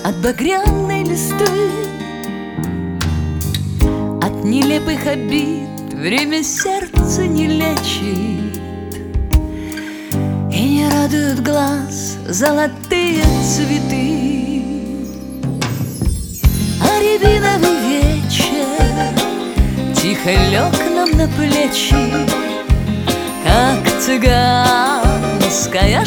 от багряной листвы, от нелепых обид время сердце не лечит, и не радуют глаз золотые цветы. А рябиновый вечер тихо лег нам на плечи, как цыганская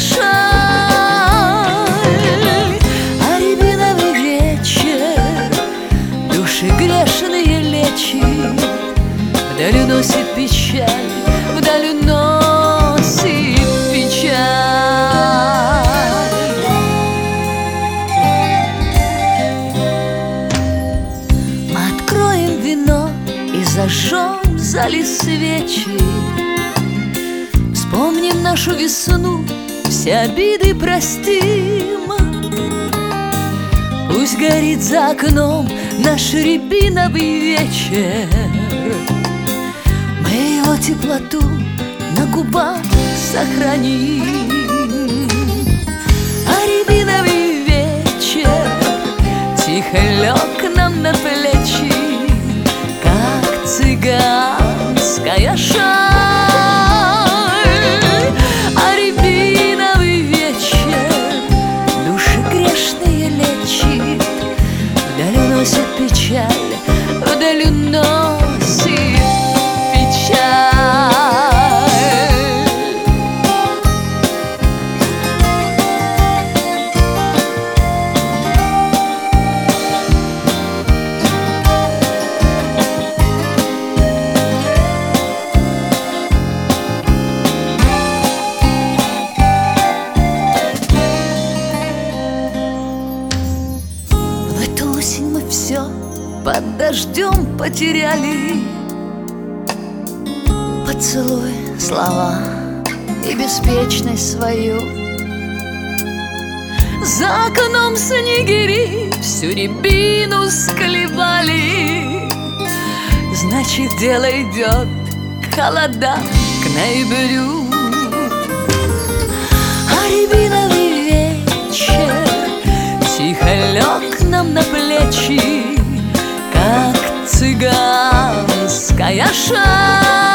шаль. А рябиновый вечер души грешные лечит, вдаль уносит печаль, вдаль уносит печаль. Мы откроем вино и зажжем в зале свечи, вспомним нашу весну, все обиды простим. Пусть горит за окном наш рябиновый вечер, мы его теплоту на губах сохраним. А рябиновый вечер тихо лег нам на плечи, как цыганская шаль. А рябиновый вечер души грешные лечит, вдаль уносит печаль, вдаль уносит печаль. В эту осень мы все под дождем потеряли: поцелуй, слова и беспечность свою. За окном снегири всю рябину склевали, значит, дело идет к холодам, к ноябрю. А рябиновый вечер тихо лег нам на плечи, как цыганская шаль.